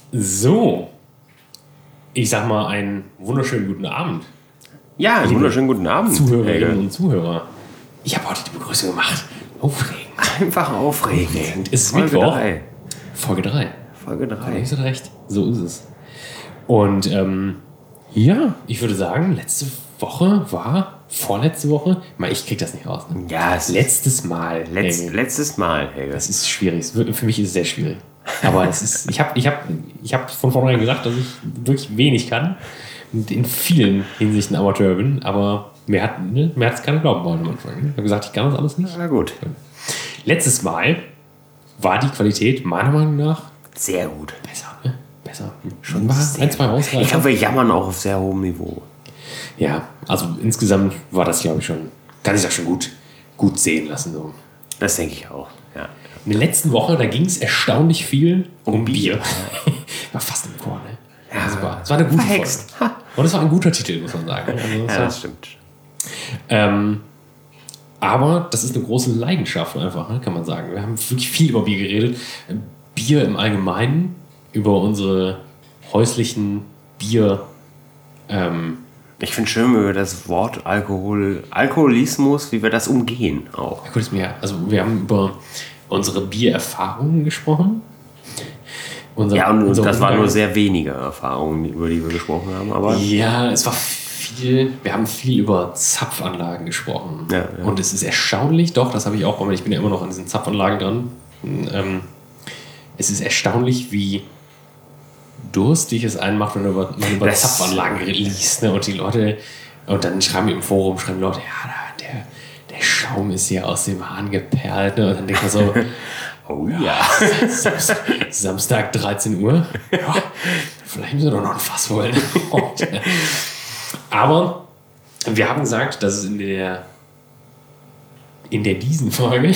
So, ich sag mal einen wunderschönen guten Abend. Ja, einen wunderschönen guten Abend, Zuhörerinnen und Zuhörer. Ich habe heute die Begrüßung gemacht. Aufregend. Einfach aufregend. Es ist Folge Mittwoch. 3. Folge 3. Folge 3. Hast du recht. So ist es. Und ja, ich würde sagen, vorletzte Woche, ich krieg das nicht raus. Ne? Ja, letztes Mal. Letztes Mal, Helge. Das ist schwierig. Für mich ist es sehr schwierig. Aber ich hab von vornherein gesagt, dass ich wirklich wenig kann und in vielen Hinsichten Amateur bin, aber mir hat es keiner glauben wollen am Anfang. Ich habe gesagt, ich kann das alles nicht. Na gut. Letztes Mal war die Qualität meiner Meinung nach sehr gut. besser. Ne? Besser. Schon mal ein, zwei Ausreißer. Ich glaube, wir jammern auch auf sehr hohem Niveau. Ja, also insgesamt war das, glaube ich, kann ich das schon gut sehen lassen. So. Das denke ich auch, ja. In der letzten Woche, da ging es erstaunlich viel um Bier. War fast im Chor, ne? Ja, das war eine gute Folge. Und es war ein guter Titel, muss man sagen. Also das stimmt. Aber das ist eine große Leidenschaft einfach, ne, kann man sagen. Wir haben wirklich viel über Bier geredet. Bier im Allgemeinen, über unsere häuslichen Bier. Ich finde schön, wie wir das Wort Alkoholismus, wie wir das umgehen auch. Also wir haben über unsere Biererfahrungen gesprochen. Und das waren nur sehr wenige Erfahrungen, über die wir gesprochen haben. Aber ja, es war viel. Wir haben viel über Zapfanlagen gesprochen. Ja. Und es ist erstaunlich, doch, das habe ich auch, ich bin ja immer noch an diesen Zapfanlagen dran. Es ist erstaunlich, wie durstig es einen macht, wenn man über Zapfanlagen liest. Ne? Und die Leute, und dann schreiben im Forum, Leute, ja, der Schaum ist hier aus dem Hahn geperlt. Ne? Und dann denkt man so, oh ja. Samstag 13 Uhr. Ja, vielleicht müssen wir doch noch ein Fass holen. Aber wir haben gesagt, dass es in der diesigen Folge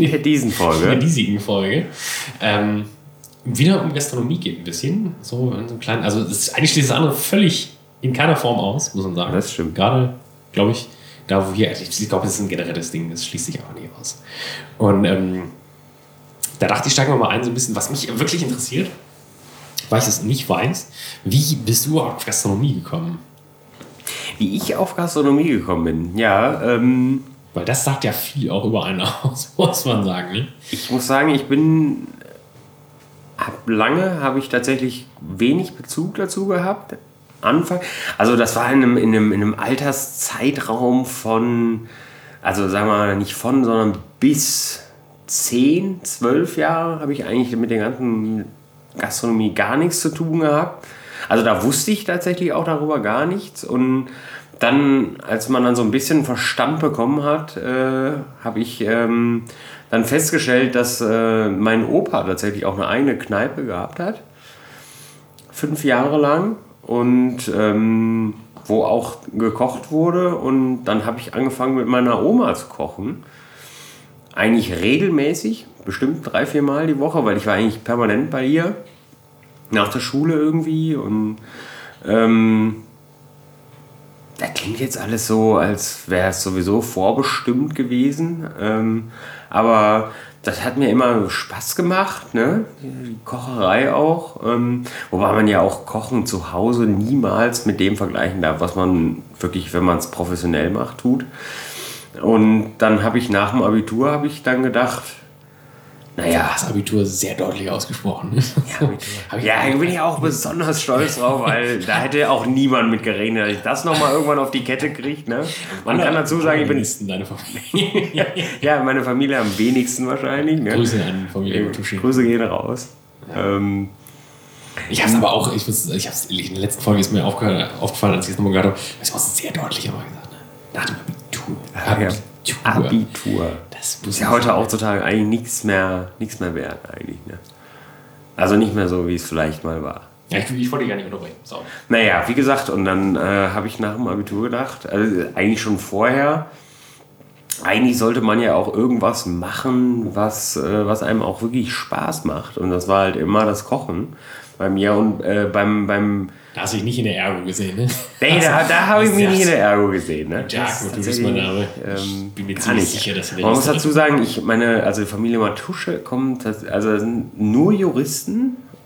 wieder um Gastronomie geht ein bisschen. So in so einem kleinen, also eigentlich steht das andere völlig in keiner Form aus, muss man sagen. Das stimmt. Gerade, glaube ich, da wo wir, ich glaube, das ist ein generelles Ding, das schließt sich auch nicht aus. Und da dachte ich, steigen wir mal ein, so ein bisschen, was mich wirklich interessiert, weil ich es nicht weiß. Wie bist du auf Gastronomie gekommen? Wie ich auf Gastronomie gekommen bin? Ja, weil das sagt ja viel auch über einen aus, muss man sagen. Ne? Ich muss sagen, lange habe ich tatsächlich wenig Bezug dazu gehabt. Also das war in einem Alterszeitraum von, also sagen wir mal nicht von, sondern bis 10, 12 Jahre habe ich eigentlich mit der ganzen Gastronomie gar nichts zu tun gehabt. Also da wusste ich tatsächlich auch darüber gar nichts. Und dann, als man dann so ein bisschen Verstand bekommen hat, habe ich dann festgestellt, dass mein Opa tatsächlich auch eine eigene Kneipe gehabt hat. 5 Jahre lang. Und wo auch gekocht wurde. Und dann habe ich angefangen mit meiner Oma zu kochen. Eigentlich regelmäßig, bestimmt 3-4 Mal die Woche, weil ich war eigentlich permanent bei ihr. Nach der Schule irgendwie. Und das klingt jetzt alles so, als wäre es sowieso vorbestimmt gewesen. Aber das hat mir immer Spaß gemacht, ne? Die Kocherei auch. Wobei man ja auch Kochen zu Hause niemals mit dem vergleichen darf, was man wirklich, wenn man es professionell macht, tut. Und dann habe ich nach dem Abitur gedacht, naja. Das Abitur ist sehr deutlich ausgesprochen. Ja, da bin ich auch besonders stolz drauf, weil da hätte auch niemand mit gerechnet, dass ich das nochmal irgendwann auf die Kette kriege. Ne? Man kann dazu sagen, ich bin... Deine Familie. Ja, meine Familie am wenigsten wahrscheinlich. Ne? Grüße an Familie Tuschi. Grüße gehen raus. Ja. Ich habe es aber auch, in der letzten Folge ist mir aufgefallen, als ich es nochmal gehört habe, ich habe es sehr deutlich immer gesagt. Ne? Nach dem Abitur. Das ist ja heute heutzutage eigentlich nichts mehr wert eigentlich. Ne? Also nicht mehr so, wie es vielleicht mal war. Ja, ich wollte gar nicht unterbrechen. Sorry. Naja, wie gesagt, und dann habe ich nach dem Abitur gedacht, also eigentlich schon vorher, eigentlich sollte man ja auch irgendwas machen, was einem auch wirklich Spaß macht. Und das war halt immer das Kochen bei mir und beim Da hast du dich nicht in der Ergo gesehen, ne? Nee, da habe ich mich nicht in der Ergo gesehen, ne? Jack, du bist mein Name. Ich bin mir ziemlich sicher, dass du Man muss dazu sagen, die Familie Matusche kommt, also das sind nur Juristen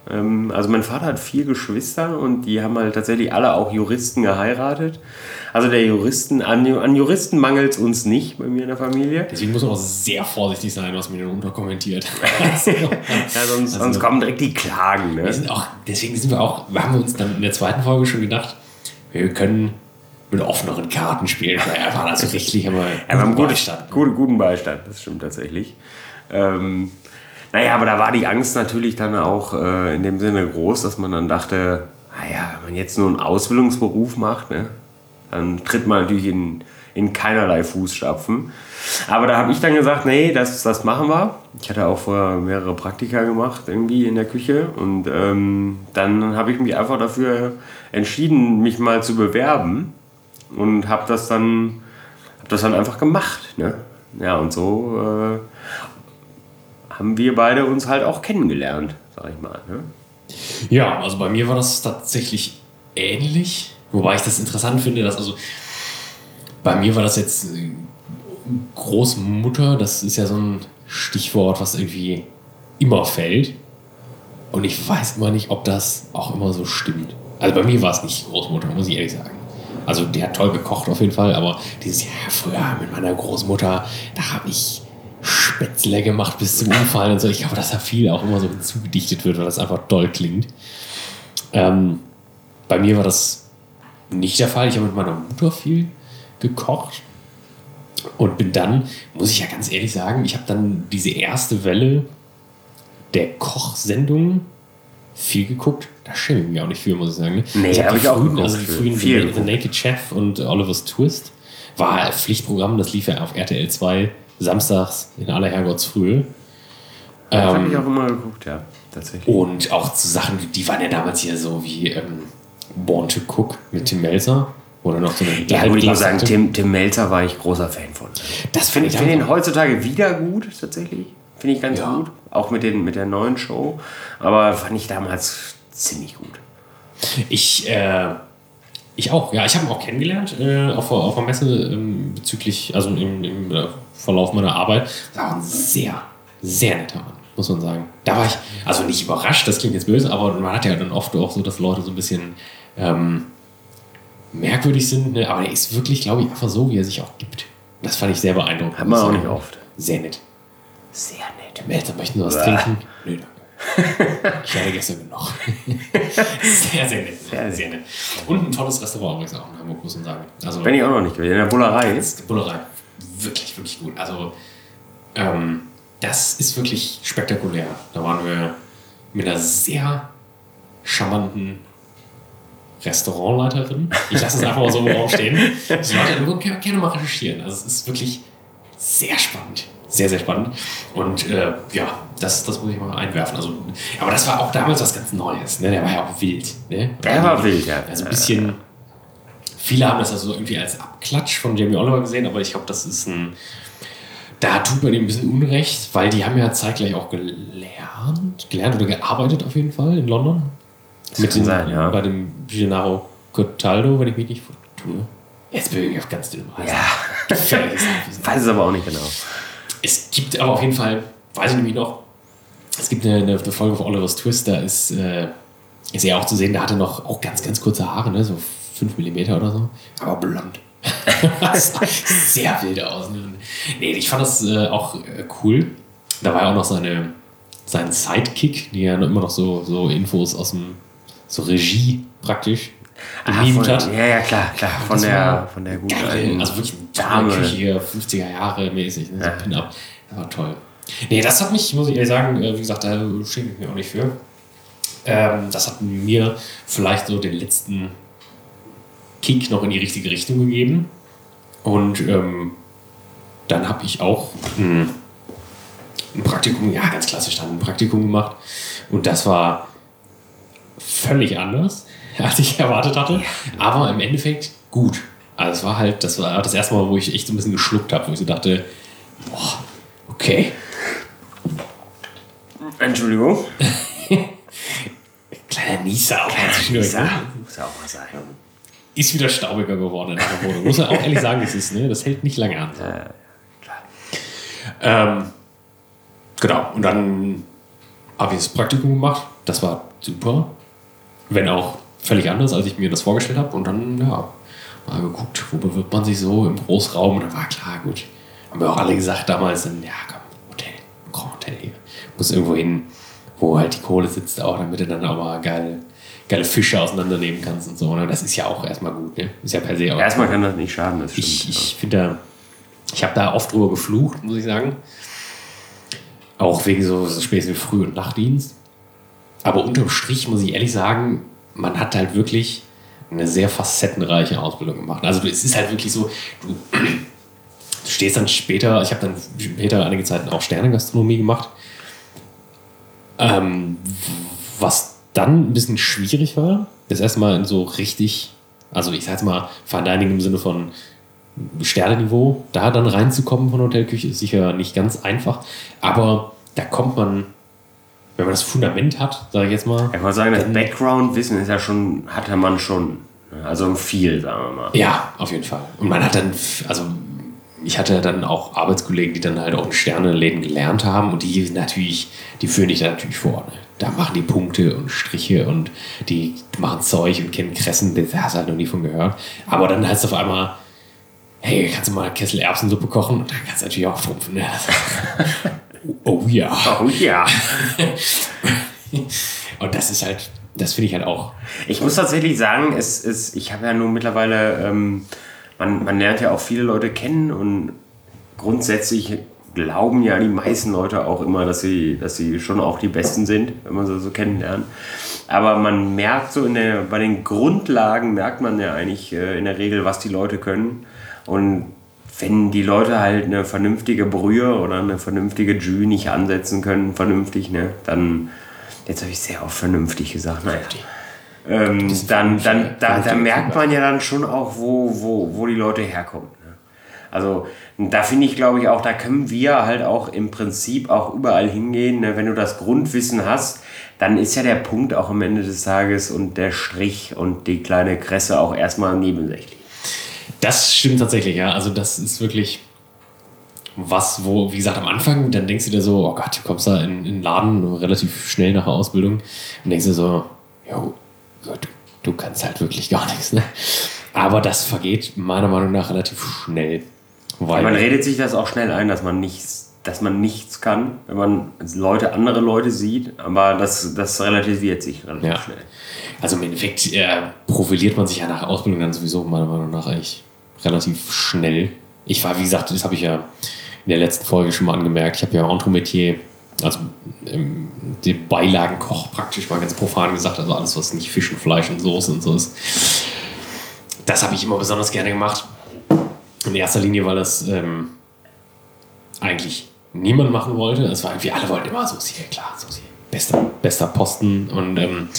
Also mein Vater hat 4 Geschwister und die haben halt tatsächlich alle auch Juristen geheiratet. Also an Juristen mangelt es uns nicht bei mir in der Familie. Deswegen muss man auch sehr vorsichtig sein, was man hier runterkommentiert. Sonst kommen direkt die Klagen. Ne? Wir haben uns dann in der zweiten Folge schon gedacht, wir können mit offeneren Karten spielen. Ja, war das richtig, aber wir haben guten Beistand, das stimmt tatsächlich. Aber da war die Angst natürlich dann auch in dem Sinne groß, dass man dann dachte, wenn man jetzt nur einen Ausbildungsberuf macht, ne, dann tritt man natürlich in keinerlei Fußstapfen. Aber da habe ich dann gesagt, nee, das machen wir. Ich hatte auch vorher mehrere Praktika gemacht irgendwie in der Küche und dann habe ich mich einfach dafür entschieden, mich mal zu bewerben und habe das dann einfach gemacht. Ne? Ja, und so haben wir beide uns halt auch kennengelernt, sag ich mal. Ne? Ja, also bei mir war das tatsächlich ähnlich, wobei ich das interessant finde, dass bei mir war das jetzt Großmutter, das ist ja so ein Stichwort, was irgendwie immer fällt und ich weiß immer nicht, ob das auch immer so stimmt. Also bei mir war es nicht Großmutter, muss ich ehrlich sagen. Also die hat toll gekocht auf jeden Fall, aber dieses Jahr früher mit meiner Großmutter, da habe ich Spätzle gemacht bis zum Umfallen und so. Ich glaube, dass da viel auch immer so hinzugedichtet wird, weil das einfach toll klingt. Bei mir war das nicht der Fall. Ich habe mit meiner Mutter viel gekocht und bin dann, muss ich ja ganz ehrlich sagen, ich habe dann diese erste Welle der Kochsendungen viel geguckt. Da schäme ich mich auch nicht für, muss ich sagen. Nee, ich habe ich auch geguckt. Also die frühen The Naked Chef und Oliver's Twist war Pflichtprogramm. Das lief ja auf RTL 2 samstags in aller Herrgottsfrühe. Das habe ich auch immer geguckt, ja, tatsächlich. Und auch so Sachen, die waren ja damals hier so wie Born to Cook mit Tim Melzer. Oder noch so eine ich muss sagen, Tim Melzer war ich großer Fan von. Das finde ich ihn heutzutage wieder gut, tatsächlich. Finde ich ganz gut. Auch mit der neuen Show. Aber fand ich damals ziemlich gut. Ich auch, ja. Ich habe ihn auch kennengelernt auf der Messe bezüglich, also im Verlauf meiner Arbeit. Das war ein sehr, sehr netter Mann, muss man sagen. Da war ich, also nicht überrascht, das klingt jetzt böse, aber man hat ja dann oft auch so, dass Leute so ein bisschen merkwürdig sind. Ne? Aber er ist wirklich, glaube ich, einfach so, wie er sich auch gibt. Das fand ich sehr beeindruckend. Hat man auch nicht oft. Sehr nett. Sehr nett. Melzer, möchten Sie was trinken? Nö, danke. Ich hatte gestern genug. Sehr, sehr nett. Sehr nett. Und ein tolles Restaurant übrigens auch in Hamburg, muss man sagen. Also, bin ich auch noch nicht gewesen. In der Bullerei. Bullerei. Wirklich, wirklich gut. Also, das ist wirklich spektakulär. Da waren wir mit einer sehr charmanten Restaurantleiterin. Ich lasse es einfach mal so im Raum stehen. Die Leute gerne mal recherchieren. Also, es ist wirklich sehr spannend. Sehr, sehr spannend. Und das muss ich mal einwerfen. Also, aber das war auch damals was ganz Neues. Ne? Der war ja auch wild. Ne? Der war wild, ja. Also ein bisschen. Viele haben das also irgendwie als Abklatsch von Jamie Oliver gesehen, aber ich glaube, das ist da tut man ihm ein bisschen Unrecht, weil die haben ja zeitgleich auch gelernt oder gearbeitet auf jeden Fall in London. Bei dem Gennaro Cataldo, wenn ich mich nicht tue. Jetzt bin ich auf ganz dünnem Eis. Ja. Ich weiß es aber auch nicht genau. Es gibt aber auf jeden Fall, weiß ich nämlich noch, es gibt eine Folge von Oliver's Twist, da ist er auch zu sehen, der hatte noch auch ganz, ganz kurze Haare, ne? So 5 mm oder so, aber blond. Das sah sehr wild aus. Ne? Nee, ich fand das auch cool. Da war ja auch noch sein Sidekick, die ja immer noch so Infos aus dem Regie praktisch gemimt hat. Ja, klar. Von der guten alten, also wirklich Dame. Küche, 50er Jahre mäßig, ne? So Pin-Up. Das war toll. Nee, das hat mich, muss ich ehrlich sagen, wie gesagt, da schäme ich mich auch nicht für. Das hat mir vielleicht so den letzten Kick noch in die richtige Richtung gegeben. Und dann habe ich auch ein Praktikum, ja, ganz klassisch dann ein Praktikum gemacht. Und das war völlig anders, als ich erwartet hatte. Aber im Endeffekt gut. Also das war das erste Mal, wo ich echt so ein bisschen geschluckt habe, wo ich so dachte, boah, okay. Entschuldigung. Kleiner Nieser. Muss ja auch mal sein. Ist wieder staubiger geworden in der Wohnung. Muss man auch ehrlich sagen, das hält nicht lange an. Genau, und dann habe ich das Praktikum gemacht. das war super. Wenn auch völlig anders, als ich mir das vorgestellt habe. Und dann, ja, mal geguckt, wo bewirbt man sich so im Großraum. Und dann war klar, gut. Haben wir auch alle gesagt damals, dann, ja, komm, Hotel hier. Muss irgendwo hin, wo halt die Kohle sitzt auch, damit du dann auch mal geile Fische auseinandernehmen kannst und so. Ne? Das ist ja auch erstmal gut, ne? Ist ja per se auch. Erstmal kann das nicht schaden, das stimmt. Ich finde, ich habe da oft drüber geflucht, muss ich sagen. Auch wegen so Späße wie Früh- und Nachtdienst. Aber unterm Strich muss ich ehrlich sagen, man hat halt wirklich eine sehr facettenreiche Ausbildung gemacht. Also es ist halt wirklich so, du stehst dann später, ich habe dann später einige Zeit auch Sternegastronomie gemacht, was dann ein bisschen schwierig war, das erstmal in so richtig, also ich sag jetzt mal, Fine Dining im Sinne von Sterneniveau, da dann reinzukommen von Hotelküche ist sicher nicht ganz einfach, aber da kommt man, wenn man das Fundament hat, sage ich jetzt mal. Ich kann sagen, das Background-Wissen ist ja schon, hatte man schon, also viel, sagen wir mal. Ja, auf jeden Fall. Und man hat dann, also ich hatte dann auch Arbeitskollegen, die dann halt auch in Sternenläden gelernt haben und die führen dich da natürlich vor. Ne? Da machen die Punkte und Striche und die machen Zeug und kennen Kressen, das hast du halt noch nie von gehört. Aber dann heißt es auf einmal, hey, kannst du mal einen Kessel Erbsensuppe kochen? Und dann kannst du natürlich auch schrumpfen. Ne? Oh ja. Oh ja. Und das ist halt, das finde ich halt auch. Ich muss tatsächlich sagen, ich habe ja nun mittlerweile, man lernt ja auch viele Leute kennen und grundsätzlich glauben ja die meisten Leute auch immer, dass sie schon auch die Besten sind, wenn man sie so kennenlernt. Aber man merkt so bei den Grundlagen merkt man ja eigentlich in der Regel, was die Leute können. Und wenn die Leute halt eine vernünftige Brühe oder eine vernünftige Jus nicht ansetzen können, vernünftig, ne, dann, jetzt habe ich sehr oft vernünftig gesagt, naja. Dann merkt man ja dann schon auch, wo die Leute herkommen. Ne? Also da finde ich, glaube ich, auch, da können wir halt auch im Prinzip auch überall hingehen. Ne? Wenn du das Grundwissen hast, dann ist ja der Punkt auch am Ende des Tages und der Strich und die kleine Kresse auch erstmal nebensächlich. Das stimmt tatsächlich, ja. Also das ist wirklich was, wo, wie gesagt, am Anfang, dann denkst du dir so, oh Gott, du kommst da in den Laden relativ schnell nach der Ausbildung und denkst dir so, jo, du kannst halt wirklich gar nichts, ne? Aber das vergeht meiner Meinung nach relativ schnell. Weil man redet sich das auch schnell ein, dass man nichts kann, wenn man andere Leute sieht, aber das relativiert sich relativ schnell. Also im Endeffekt profiliert man sich ja nach der Ausbildung dann sowieso meiner Meinung nach eigentlich relativ schnell. Ich war, wie gesagt, das habe ich ja in der letzten Folge schon mal angemerkt, ich habe ja Entremetier, also den Beilagenkoch praktisch mal ganz profan gesagt, also alles, was nicht Fisch und Fleisch und Soße und so ist. Das habe ich immer besonders gerne gemacht. In erster Linie, weil das eigentlich niemand machen wollte. Es war irgendwie, alle wollten immer Soße, klar, Soße. Bester Posten. Und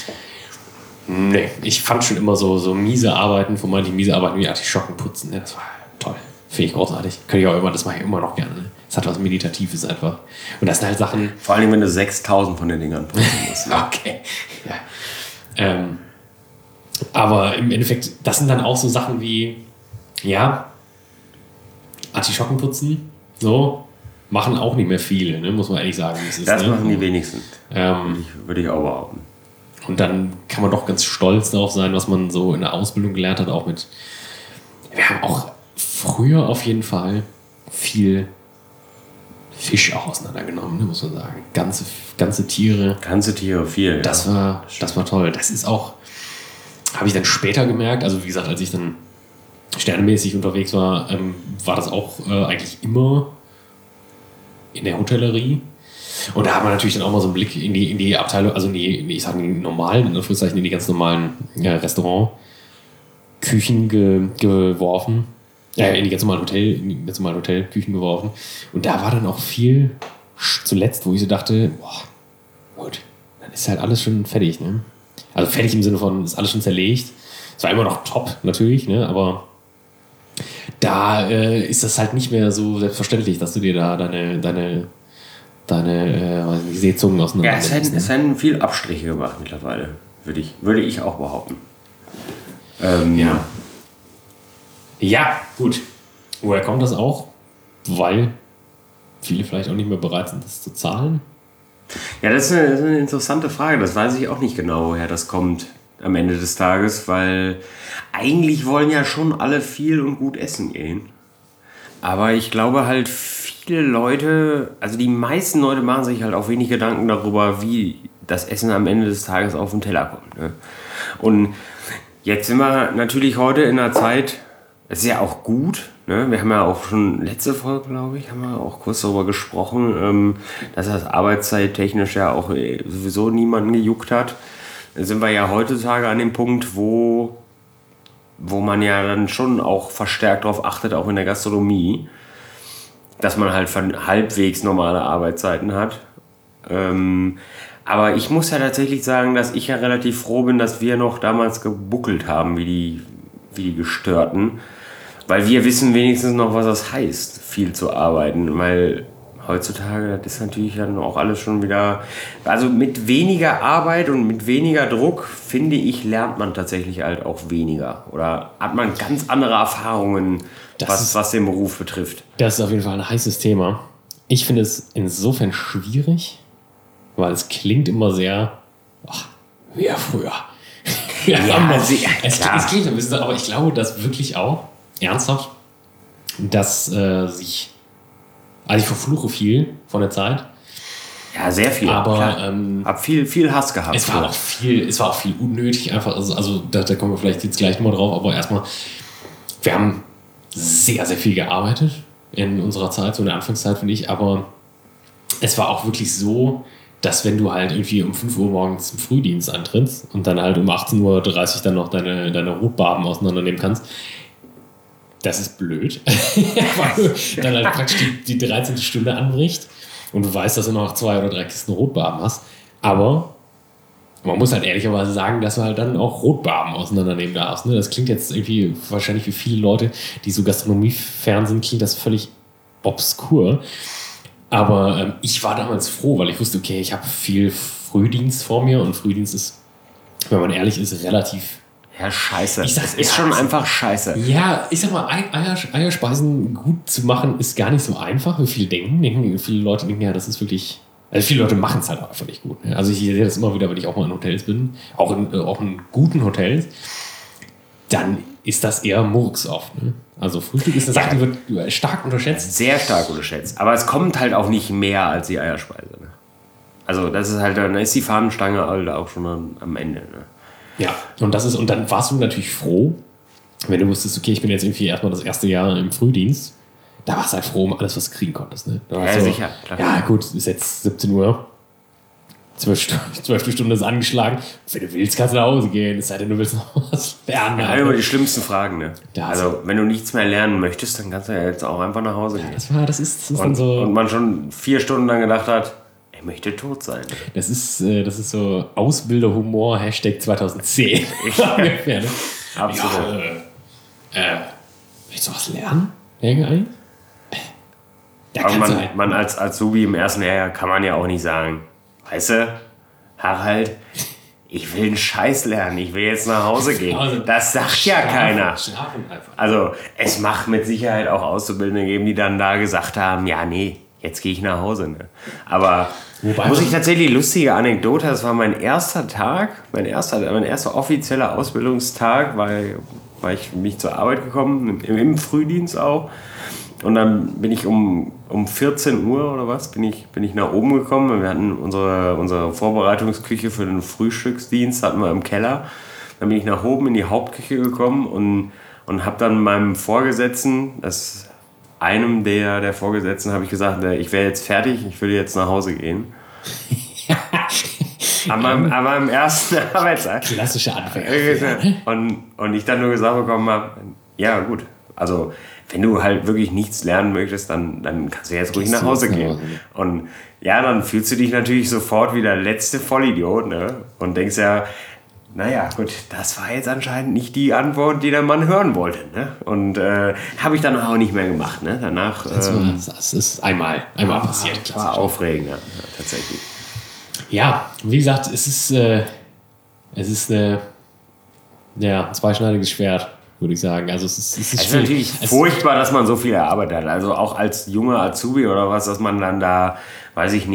nee, ich fand schon immer so miese Arbeiten, vermeintlich miese Arbeiten wie Artischocken putzen. Ne? Das war toll. Finde ich großartig. Das mache ich immer noch gerne. Ne? Es hat was Meditatives einfach. Und das sind halt Sachen. Vor allem, wenn du 6.000 von den Dingern putzen musst. Ne? Okay. Ja. Aber im Endeffekt, das sind dann auch so Sachen wie, ja, Artischocken putzen, so, machen auch nicht mehr viele, ne? Muss man ehrlich sagen. Das machen die wenigsten. Würde ich auch behaupten. Und dann kann man doch ganz stolz darauf sein, was man so in der Ausbildung gelernt hat, auch mit. Wir haben auch früher auf jeden Fall viel Fisch auch auseinandergenommen, ne, muss man sagen. Ganze Tiere. Ganze Tiere, viel. Das war toll. Das ist auch, habe ich dann später gemerkt, also wie gesagt, als ich dann sternemäßig unterwegs war, war das auch eigentlich immer in der Hotellerie. Und da hat man natürlich dann auch mal so einen Blick in die Abteilung, also in die normalen, in Anführungszeichen, in die ganz normalen Restaurantküchen geworfen. In die ganz normalen Hotelküchen geworfen. Und da war dann auch viel zuletzt, wo ich so dachte, boah, gut, dann ist halt alles schon fertig, ne? Also fertig im Sinne von, ist alles schon zerlegt. Es war immer noch top, natürlich, ne? Aber da ist das halt nicht mehr so selbstverständlich, dass du dir da deine Seezungen auseinandersetzt. Ja, es werden viel Abstriche gemacht mittlerweile, würde ich auch behaupten. Ja, gut. Woher kommt das auch? Weil viele vielleicht auch nicht mehr bereit sind, das zu zahlen. Ja, das ist eine interessante Frage. Das weiß ich auch nicht genau, woher das kommt am Ende des Tages, weil eigentlich wollen ja schon alle viel und gut essen gehen. Aber ich glaube halt, viele Leute, also die meisten Leute machen sich halt auch wenig Gedanken darüber, wie das Essen am Ende des Tages auf den Teller kommt. Ne? Und jetzt sind wir natürlich heute in einer Zeit, es ist ja auch gut, ne? Wir haben ja auch schon letzte Folge, glaube ich, haben wir auch kurz darüber gesprochen, dass das arbeitszeittechnisch ja auch sowieso niemanden gejuckt hat. Da sind wir ja heutzutage an dem Punkt, wo man ja dann schon auch verstärkt darauf achtet, auch in der Gastronomie, dass man halt halbwegs normale Arbeitszeiten hat. Aber ich muss ja tatsächlich sagen, dass ich ja relativ froh bin, dass wir noch damals gebuckelt haben, wie die Gestörten. Weil wir wissen wenigstens noch, was das heißt, viel zu arbeiten. Weil heutzutage, das ist natürlich dann auch alles schon wieder... Also mit weniger Arbeit und mit weniger Druck, finde ich, lernt man tatsächlich halt auch weniger. Oder hat man ganz andere Erfahrungen, was den Beruf betrifft. Das ist auf jeden Fall ein heißes Thema. Ich finde es insofern schwierig, weil es klingt immer sehr... wie früher. Es klingt ein bisschen, aber ich glaube, dass wirklich auch ernsthaft, dass ich verfluche viel von der Zeit. Ja, sehr viel. Aber hab viel Hass gehabt. Es war auch viel unnötig einfach. Also da kommen wir vielleicht jetzt gleich mal drauf. Aber erstmal, wir haben sehr, sehr viel gearbeitet in unserer Zeit, so in der Anfangszeit, finde ich. Aber es war auch wirklich so, dass wenn du halt irgendwie um 5 Uhr morgens im Frühdienst antrittst und dann halt um 18.30 Uhr dann noch deine Rotbarben auseinandernehmen kannst, das ist blöd. Weil du dann halt praktisch die 13. Stunde anbricht und du weißt, dass du noch 2 oder 3 Kisten Rotbarben hast. Aber man muss halt ehrlicherweise sagen, dass du halt dann auch Rotbarben auseinandernehmen darfst. Ne? Das klingt jetzt irgendwie wahrscheinlich für viele Leute, die so gastronomiefern sind, klingt das völlig obskur. Aber ich war damals froh, weil ich wusste, okay, ich habe viel Frühdienst vor mir und Frühdienst ist, wenn man ehrlich ist, relativ... Ja, scheiße. Das ist schon einfach scheiße. Ja, ich sag mal, Eierspeisen gut zu machen ist gar nicht so einfach, wie viele denken. Viele Leute denken, ja, das ist wirklich... Also viele Leute machen es halt einfach nicht gut. Also ich sehe das immer wieder, wenn ich auch mal in Hotels bin, auch in guten Hotels, dann ist das eher Murks oft. Ne? Also Frühstück ist eine Sache, die wird stark unterschätzt. Sehr stark unterschätzt. Aber es kommt halt auch nicht mehr als die Eierspeise. Ne? Also das ist halt, dann ist die Fahnenstange halt auch schon am Ende. Ne? Ja, und dann warst du natürlich froh, wenn du wusstest, okay, ich bin jetzt irgendwie erstmal das erste Jahr im Frühdienst. Da warst du halt froh um alles, was du kriegen konntest. Ne? Ja, sicher. Klar. Ja, gut, ist jetzt 17 Uhr. 12 Stunden ist angeschlagen. Wenn du willst, kannst du nach Hause gehen. Es sei denn, du willst noch was lernen. Ja, immer die schlimmsten Fragen. Ne? Also, wenn du nichts mehr lernen möchtest, dann kannst du ja jetzt auch einfach nach Hause gehen. Das ist dann so. Und man schon 4 Stunden lang gedacht hat, ich möchte tot sein. Das ist so Ausbilderhumor, Hashtag 2010. Ungefähr, ne? Absolut. Willst du was lernen? Irgendein? Aber man als Azubi im ersten Jahr kann man ja auch nicht sagen, weißt du, Harald, ich will einen Scheiß lernen, ich will jetzt nach Hause gehen. Das sagt ja keiner. Also es macht mit Sicherheit auch Auszubildende geben, die dann da gesagt haben, ja nee, jetzt gehe ich nach Hause. Ne? Aber muss ich tatsächlich, lustige Anekdote, das war mein erster Tag, mein erster offizieller Ausbildungstag, weil ich mich zur Arbeit gekommen, im Frühdienst auch. Und dann bin ich um 14 Uhr oder was, bin ich nach oben gekommen. Wir hatten unsere Vorbereitungsküche für den Frühstücksdienst hatten wir im Keller. Dann bin ich nach oben in die Hauptküche gekommen und habe dann meinem Vorgesetzten, einem der Vorgesetzten, habe ich gesagt, ich wäre jetzt fertig, ich würde jetzt nach Hause gehen. An meinem ersten Arbeitstag. Klassische Anfänger. Und ich dann nur gesagt bekommen habe, ja gut, also wenn du halt wirklich nichts lernen möchtest, dann kannst du jetzt ruhig nach Hause gehen. Und ja, dann fühlst du dich natürlich sofort wie der letzte Vollidiot, ne? Und denkst ja, naja, gut, das war jetzt anscheinend nicht die Antwort, die der Mann hören wollte, ne? Und habe ich dann auch nicht mehr gemacht, ne? Danach... das ist einmal passiert. War aufregend, ja, tatsächlich. Ja, wie gesagt, es ist ein zweischneidiges Schwert, würde ich sagen. Also es ist natürlich furchtbar, dass man so viel erarbeitet hat. Also auch als junger Azubi oder was, dass man dann da, weiß ich nicht,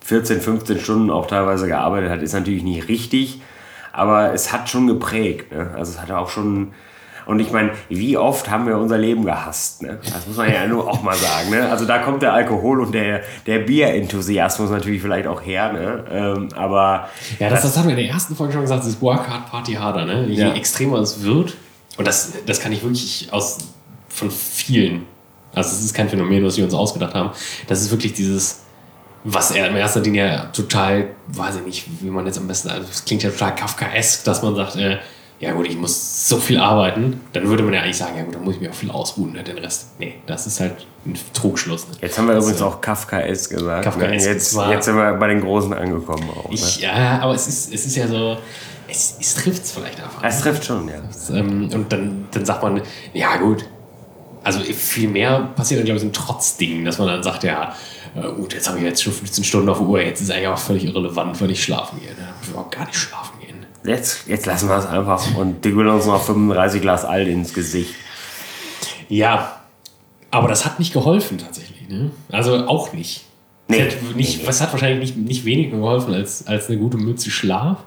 14, 15 Stunden auch teilweise gearbeitet hat, ist natürlich nicht richtig, aber es hat schon geprägt. Ne? Also es hat auch schon... Und ich meine, wie oft haben wir unser Leben gehasst? Ne? Das muss man ja nur auch mal sagen. Ne? Also da kommt der Alkohol und der Bierenthusiasmus natürlich vielleicht auch her. Ne? Aber ja, das haben wir in der ersten Folge schon gesagt, das ist Work Hard, Party Harder. Ne? Je extremer es wird, und das kann ich wirklich von vielen, also es ist kein Phänomen, was wir uns ausgedacht haben, das ist wirklich dieses, was er in erster Linie total, weiß ich nicht, wie man jetzt am besten, also es klingt ja total Kafkaesk, dass man sagt, ja gut, ich muss so viel arbeiten, dann würde man ja eigentlich sagen, ja gut, dann muss ich mir auch viel ausruhen, ne, den Rest. Nee, das ist halt ein Trugschluss. Ne? Jetzt haben wir übrigens auch Kafkaesk gesagt. Kafkaesk jetzt sind wir bei den Großen angekommen auch. Ne? Ja, aber es ist ja so, es trifft es vielleicht einfach. Es trifft schon, ja. Und dann sagt man, ja gut, also viel mehr passiert dann, glaube ich, so ein Trotzding, dass man dann sagt, ja, gut, jetzt habe ich jetzt schon 15 Stunden auf der Uhr, jetzt ist eigentlich auch völlig irrelevant, wenn ich schlafen gehe. Ne? Ich will überhaupt gar nicht schlafen gehen. Jetzt lassen wir es einfach und dickeln uns noch 35 Glas Alt ins Gesicht. Ja, aber das hat nicht geholfen tatsächlich. Ne? Also auch nicht. Nee. Es hat wahrscheinlich nicht weniger geholfen als eine gute Mütze Schlaf.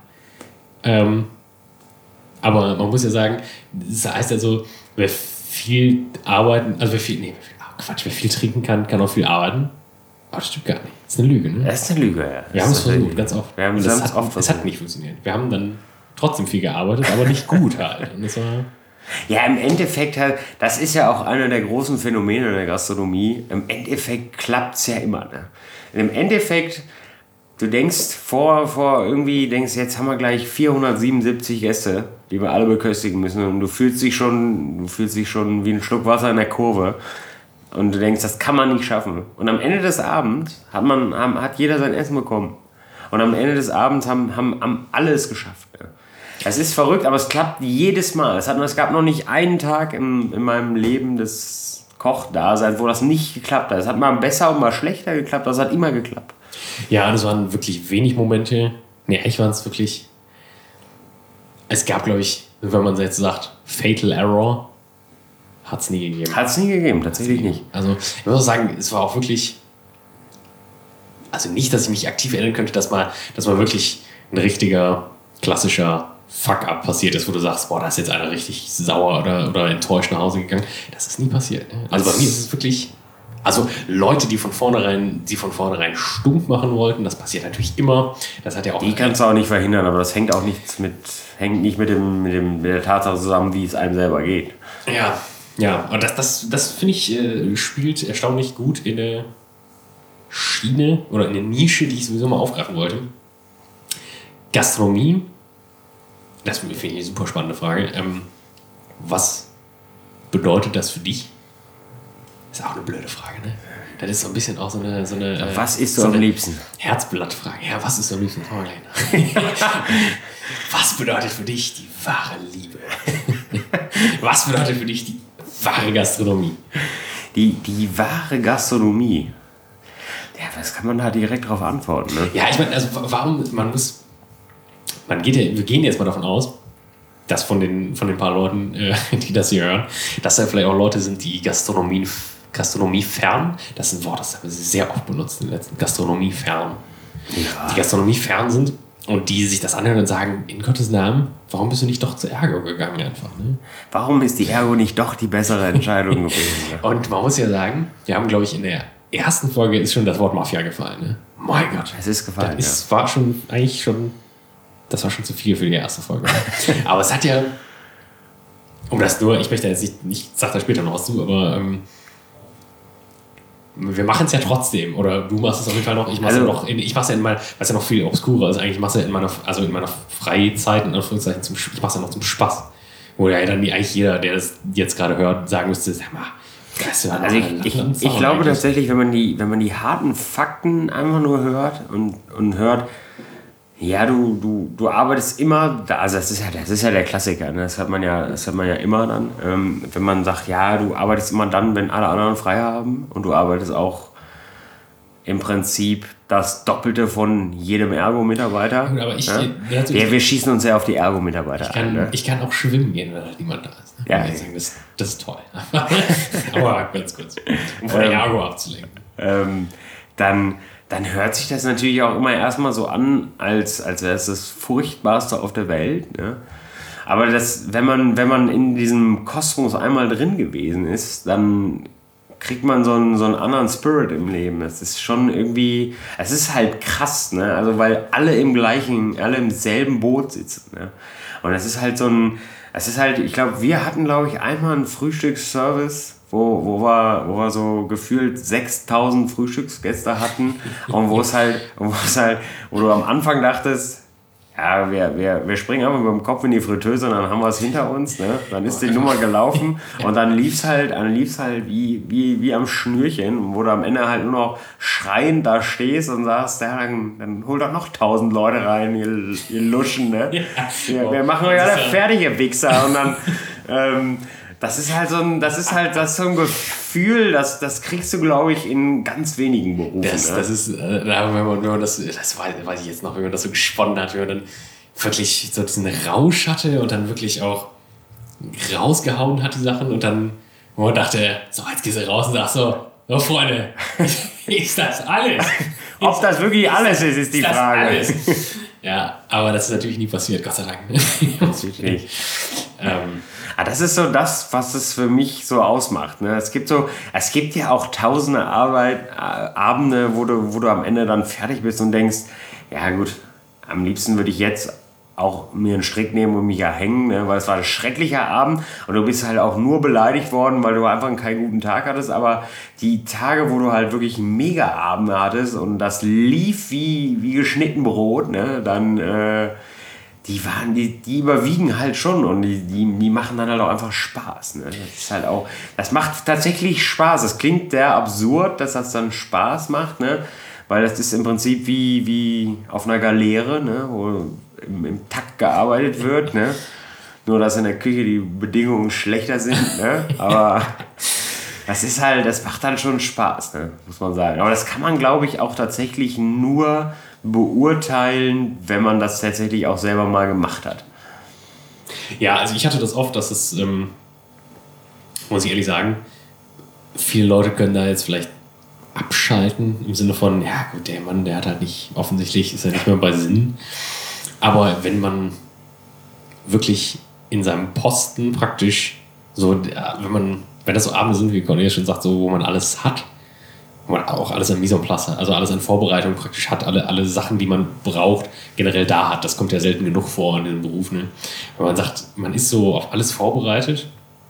Aber man muss ja sagen, das heißt ja so, wer viel arbeiten, also wer viel trinken kann auch viel arbeiten. Aber das stimmt gar nicht. Das ist eine Lüge, ne? Das ist eine Lüge, ja. Wir haben es versucht, ganz oft. Es hat nicht funktioniert. Wir haben dann trotzdem viel gearbeitet, aber nicht gut halt. Und das war ja, im Endeffekt halt, das ist ja auch einer der großen Phänomene der Gastronomie. Im Endeffekt klappt es ja immer. Ne? Im Endeffekt, du denkst jetzt haben wir gleich 477 Gäste, die wir alle beköstigen müssen. Und du fühlst dich schon wie ein Schluck Wasser in der Kurve. Und du denkst, das kann man nicht schaffen. Und am Ende des Abends hat jeder sein Essen bekommen. Und am Ende des Abends haben alle es geschafft. Ja. Es ist verrückt, aber es klappt jedes Mal. Es gab noch nicht einen Tag in meinem Leben des Kochdaseins, wo das nicht geklappt hat. Es hat mal besser und mal schlechter geklappt, aber es hat immer geklappt. Ja, das waren wirklich wenig Momente. Nee, eigentlich waren es wirklich... Es gab, glaube ich, wenn man jetzt sagt, Fatal Error, hat es nie gegeben. Hat es nie gegeben, tatsächlich nicht. Also ich muss auch sagen, es war auch wirklich... Also nicht, dass ich mich aktiv erinnern könnte, dass mal wirklich ein richtiger, klassischer Fuck-up passiert ist, wo du sagst, boah, da ist jetzt einer richtig sauer oder enttäuscht nach Hause gegangen. Das ist nie passiert. Ne? Also bei mir ist es wirklich... Also Leute, die von vornherein stunk machen wollten, das passiert natürlich immer. Das hat ja auch... Die kannst du auch nicht verhindern, aber das hängt auch nicht mit der Tatsache zusammen, wie es einem selber geht. Ja, und das finde ich, spielt erstaunlich gut in eine Schiene oder in eine Nische, die ich sowieso mal aufgreifen wollte. Gastronomie, das finde ich eine super spannende Frage. Was bedeutet das für dich? Das ist auch eine blöde Frage, ne? Das ist so ein bisschen auch so eine was ist du am liebsten? Herzblattfrage. Ja, was ist du am liebsten? Was bedeutet für dich die wahre Liebe? Was bedeutet für dich die wahre Gastronomie? Die wahre Gastronomie. Ja, was kann man da direkt drauf antworten, ne? Ja, ich meine, also wir gehen jetzt mal davon aus, dass von den paar Leuten, die das hier hören, dass da vielleicht auch Leute sind, die Gastronomie fern, das ist ein Wort, das haben wir sehr oft benutzt in den letzten, Gastronomie fern. Ja. Die Gastronomie fern sind und die sich das anhören und sagen, in Gottes Namen, warum bist du nicht doch zur Ergo gegangen einfach? Ne? Warum ist die Ergo nicht doch die bessere Entscheidung gewesen? Ne? Und man muss ja sagen, wir haben, glaube ich, in der ersten Folge ist schon das Wort Mafia gefallen. Ne? Mein Gott. Es ist gefallen, das war schon zu viel für die erste Folge. Aber es hat ja, ich möchte jetzt nicht, sag da später noch was zu, aber wir machen es ja trotzdem. Oder du machst es auf jeden Fall noch. Ich mache es ja in meiner, was ja noch viel obskurer ist, eigentlich mache ich es ja in meiner Freizeit, in Anführungszeichen, ich mache es ja noch zum Spaß. Wo ja dann eigentlich jeder, der das jetzt gerade hört, sagen müsste, sag mal, ich glaube tatsächlich, wenn man die harten Fakten einfach nur hört und hört, ja, du arbeitest immer, also das ist ja der Klassiker, ne? Das hat man ja immer dann, wenn man sagt, ja, du arbeitest immer dann, wenn alle anderen frei haben und du arbeitest auch im Prinzip das Doppelte von jedem Ergo-Mitarbeiter. Aber wir schießen uns ja auf die Ergo-Mitarbeiter an. Ne? Ich kann auch schwimmen gehen, wenn halt niemand da ist. Ne? Ja, das ist toll. Aber ganz kurz, um von der Ergo abzulenken. Dann dann hört sich das natürlich auch immer erstmal so an, als wäre es das Furchtbarste auf der Welt. Ne? Aber wenn man in diesem Kosmos einmal drin gewesen ist, dann kriegt man so einen anderen Spirit im Leben. Das ist schon irgendwie, es ist halt krass, ne? Also weil alle im selben Boot sitzen. Ne? Und es ist halt ich glaube, wir hatten, einmal einen Frühstücksservice, wo wir so gefühlt 6.000 Frühstücksgäste hatten und wo du am Anfang dachtest, ja, wir springen einfach mit dem Kopf in die Fritteuse und dann haben wir es hinter uns, ne? Dann ist die Nummer gelaufen und dann lief's halt wie am Schnürchen, wo du am Ende halt nur noch schreiend da stehst und sagst, ja, dann hol doch noch 1.000 Leute rein, ihr Luschen, ne? Wir machen euch alle fertig, ihr Wichser. Und dann, das ist so ein Gefühl, das kriegst du, glaube ich, in ganz wenigen Berufen. Das ist, wenn man das weiß ich jetzt noch, wenn man das so gesponnen hat, wenn man dann wirklich so diesen Rausch hatte und dann wirklich auch rausgehauen hat, die Sachen, und dann, wo man dachte, so, jetzt gehst du raus und sagst so, Freunde, ist das alles? Ob das wirklich alles ist die Frage. Alles? Ja, aber das ist natürlich nie passiert, Gott sei Dank. Natürlich nicht. Das ist so das, was es für mich so ausmacht. Ne? Es gibt ja auch tausende Abende, wo du am Ende dann fertig bist und denkst, ja gut, am liebsten würde ich jetzt auch mir einen Strick nehmen und mich erhängen, ne? Weil es war ein schrecklicher Abend und du bist halt auch nur beleidigt worden, weil du einfach keinen guten Tag hattest. Aber die Tage, wo du halt wirklich einen Mega-Abend hattest und das lief wie geschnitten Brot, ne? Dann die überwiegen halt schon und die machen dann halt auch einfach Spaß. Ne? Das macht tatsächlich Spaß. Es klingt sehr absurd, dass das dann Spaß macht, ne? Weil das ist im Prinzip wie auf einer Galeere, ne? Wo im Takt gearbeitet wird. Ne? Nur, dass in der Küche die Bedingungen schlechter sind. Ne? Aber das macht dann schon Spaß, ne? Muss man sagen. Aber das kann man, glaube ich, auch tatsächlich nur beurteilen, wenn man das tatsächlich auch selber mal gemacht hat. Ja, also ich hatte das oft, dass es, muss ich ehrlich sagen, viele Leute können da jetzt vielleicht abschalten, im Sinne von, ja gut, der Mann, der hat halt nicht, offensichtlich ist er nicht mehr bei Sinn. Aber wenn man wirklich in seinem Posten praktisch so, wenn das so Abende sind, wie Cornelia schon sagt, so, wo man alles hat, wo man auch alles an Mise en place, also alles an Vorbereitung praktisch hat, alle Sachen, die man braucht, generell da hat. Das kommt ja selten genug vor in diesem Beruf. Ne? Wenn man sagt, man ist so auf alles vorbereitet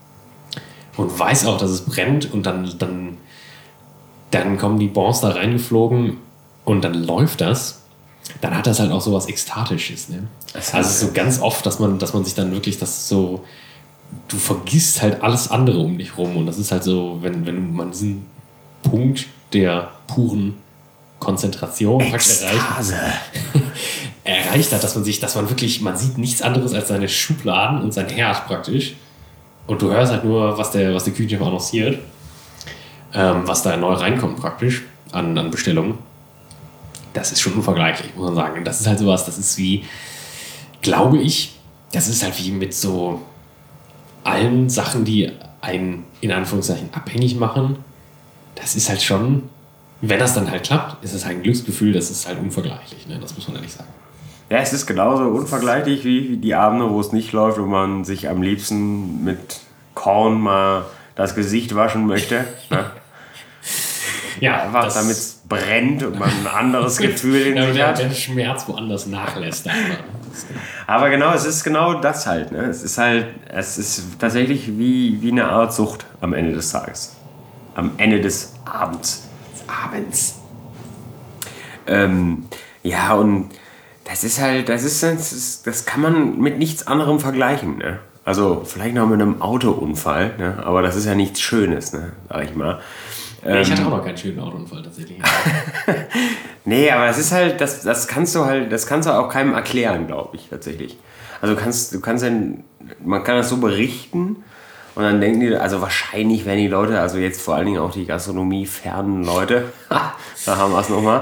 und weiß auch, dass es brennt und dann kommen die Bons da reingeflogen und dann läuft das, dann hat das halt auch so was Ekstatisches. Ne? Also so ganz oft, dass man sich dann wirklich das so, du vergisst halt alles andere um dich rum und das ist halt so, wenn man diesen Punkt der puren Konzentration erreicht hat, dass man wirklich, man sieht nichts anderes als seine Schubladen und sein Herd praktisch und du hörst halt nur, was der Küchenchef annonciert, was da neu reinkommt praktisch an Bestellungen. Das ist schon unvergleichlich, muss man sagen. Und das ist halt sowas, das ist wie, glaube ich, das ist halt wie mit so allen Sachen, die einen in Anführungszeichen abhängig machen. Das ist halt schon, wenn das dann halt klappt, ist es halt ein Glücksgefühl, das ist halt unvergleichlich, ne? Das muss man ehrlich sagen. Ja, es ist genauso unvergleichlich wie die Abende, wo es nicht läuft, wo man sich am liebsten mit Korn mal das Gesicht waschen möchte. Ne? Ja, einfach damit es brennt und man ein anderes Gefühl in sich hat. Der Schmerz woanders nachlässt. Aber genau, es ist genau das halt. Ne? Es ist tatsächlich wie eine Art Sucht am Ende des Tages. Am Ende des Abends. Ja, und das kann man mit nichts anderem vergleichen. Ne? Also vielleicht noch mit einem Autounfall, ne? Aber das ist ja nichts Schönes, ne? Sag ich mal. Ich hatte auch noch keinen schönen Autounfall tatsächlich. Nee, aber es ist halt, das kannst du auch keinem erklären, glaube ich, tatsächlich. Also man kann das so berichten und dann denken die, also wahrscheinlich werden die Leute, also jetzt vor allen Dingen auch die gastronomiefernen Leute, da haben wir es nochmal,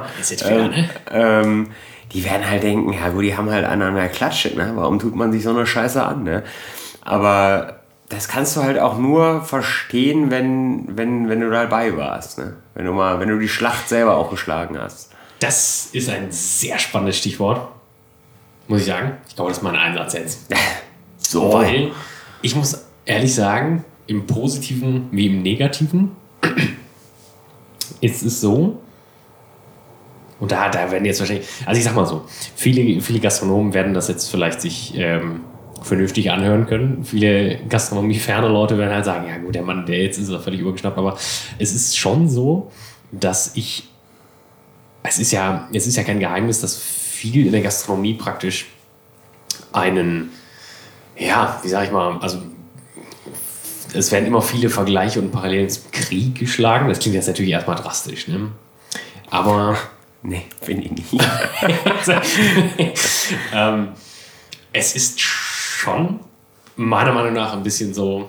die werden halt denken, ja gut, die haben halt einen an der Klatsche, ne? Warum tut man sich so eine Scheiße an, ne? Aber das kannst du halt auch nur verstehen, wenn du dabei warst, ne? Wenn du die Schlacht selber auch geschlagen hast. Das ist ein sehr spannendes Stichwort, muss ich sagen. Ich glaube, das ist mein Einsatz jetzt. So. Weil ich muss ehrlich sagen, im Positiven wie im Negativen ist es so, und da werden jetzt wahrscheinlich, also ich sag mal so, viele Gastronomen werden das jetzt vielleicht sich vernünftig anhören können. Viele gastronomieferne Leute werden halt sagen, ja gut, der Mann, der jetzt ist er völlig übergeschnappt, aber es ist schon so, dass es ist ja kein Geheimnis, dass viel in der Gastronomie praktisch einen, ja, wie sag ich mal, also es werden immer viele Vergleiche und Parallelen zum Krieg geschlagen. Das klingt jetzt natürlich erstmal drastisch, ne? Aber nee, finde ich nicht. Es ist schon meiner Meinung nach ein bisschen so,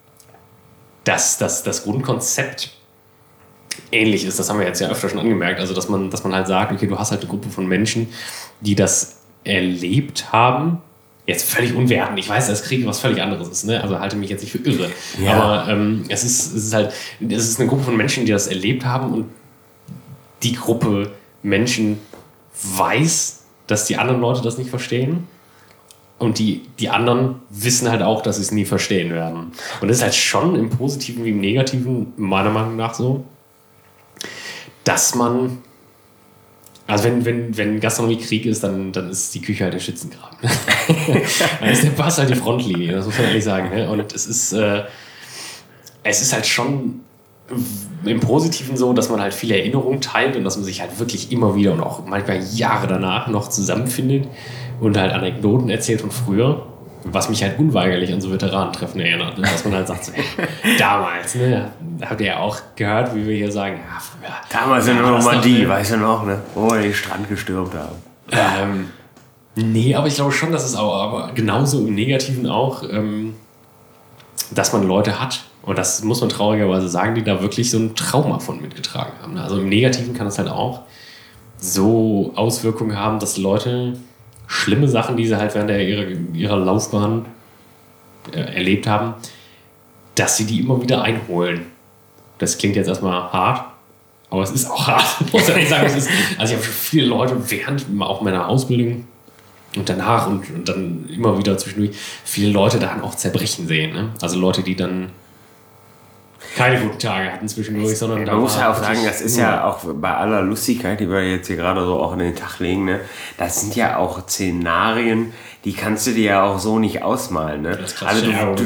dass das Grundkonzept ähnlich ist. Das haben wir jetzt ja öfter schon angemerkt. Also, dass man halt sagt, okay, du hast halt eine Gruppe von Menschen, die das erlebt haben. Jetzt völlig unwertend. Ich weiß, dass Krieg was völlig anderes ist. Ne? Also halte mich jetzt nicht für irre. Ja. Aber es ist eine Gruppe von Menschen, die das erlebt haben, und die Gruppe Menschen weiß, dass die anderen Leute das nicht verstehen. Und die anderen wissen halt auch, dass sie es nie verstehen werden. Und das ist halt schon im Positiven wie im Negativen meiner Meinung nach so, dass man, also wenn Gastronomie Krieg ist, dann ist die Küche halt der Schützengraben. Dann ist der Pass halt die Frontlinie, das muss man ehrlich sagen. Ne? Und es ist halt schon im Positiven so, dass man halt viele Erinnerungen teilt und dass man sich halt wirklich immer wieder und auch manchmal Jahre danach noch zusammenfindet und halt Anekdoten erzählt von früher, was mich halt unweigerlich an so Veteranentreffen erinnert. Dass man halt sagt, so, hey, damals, ne, habt ihr ja auch gehört, wie wir hier sagen, ja, früher. Damals in der Normandie, weißt du noch, ne, wo wir den Strand gestürmt haben. Nee, aber ich glaube schon, dass es auch, aber genauso im Negativen auch, dass man Leute hat, und das muss man traurigerweise sagen, die da wirklich so ein Trauma von mitgetragen haben. Also im Negativen kann es halt auch so Auswirkungen haben, dass Leute schlimme Sachen, die sie halt während ihrer Laufbahn erlebt haben, dass sie die immer wieder einholen. Das klingt jetzt erstmal hart, aber es ist auch hart, muss ich sagen. Also ich habe schon viele Leute während auch meiner Ausbildung und danach und dann immer wieder zwischendurch viele Leute dann auch zerbrechen sehen. Ne? Also Leute, die dann keine guten Tage hatten zwischendurch, sondern man muss ja auch sagen, das ist ja auch bei aller Lustigkeit, die wir jetzt hier gerade so auch in den Tag legen, ne, das sind ja auch Szenarien, die kannst du dir ja auch so nicht ausmalen. Ne? Also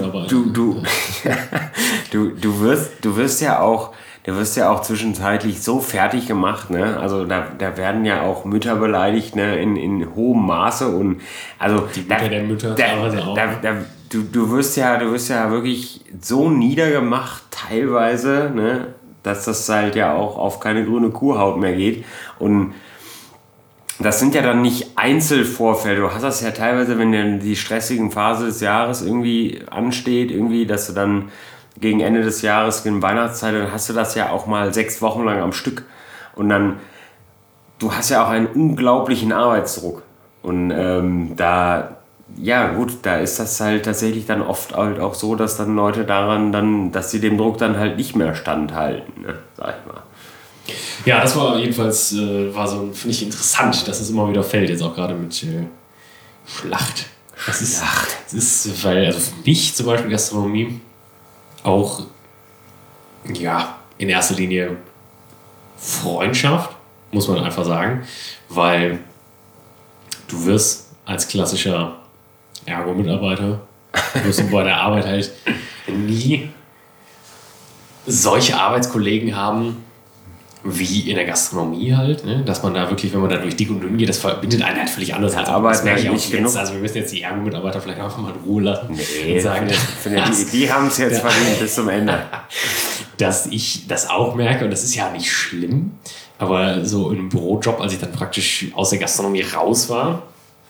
du wirst ja auch zwischenzeitlich so fertig gemacht, ne? Also da werden ja auch Mütter beleidigt, ne, in hohem Maße, und also die Mütter der Mütter teilweise auch. Du wirst ja wirklich so niedergemacht teilweise, ne, dass das halt ja auch auf keine grüne Kuhhaut mehr geht. Und das sind ja dann nicht Einzelvorfälle. Du hast das ja teilweise, wenn dann die stressigen Phase des Jahres irgendwie ansteht, irgendwie, dass du dann gegen Ende des Jahres, in Weihnachtszeit, dann hast du das ja auch mal 6 Wochen lang am Stück. Und dann, du hast ja auch einen unglaublichen Arbeitsdruck. Und ja gut, da ist das halt tatsächlich dann oft halt auch so, dass dann Leute dass sie dem Druck dann halt nicht mehr standhalten, ne, sag ich mal. Ja, das war jedenfalls, finde ich interessant, dass es immer wieder fällt, jetzt auch gerade mit Schlacht. Das ist, weil, also für mich zum Beispiel Gastronomie auch, ja, in erster Linie Freundschaft, muss man einfach sagen, weil du wirst als klassischer Ergo-Mitarbeiter wirst du bei der Arbeit halt nie solche Arbeitskollegen haben wie in der Gastronomie halt, ne? Dass man da wirklich, wenn man da durch dick und dünn geht, das verbindet einen halt völlig anders. Aber das merke ich auch jetzt. Also wir müssen jetzt die Ergo-Mitarbeiter vielleicht einfach mal in Ruhe lassen. Nee, und sagen, die haben es jetzt verdient bis zum Ende. Dass ich das auch merke, und das ist ja nicht schlimm, aber so im Bürojob, als ich dann praktisch aus der Gastronomie raus war,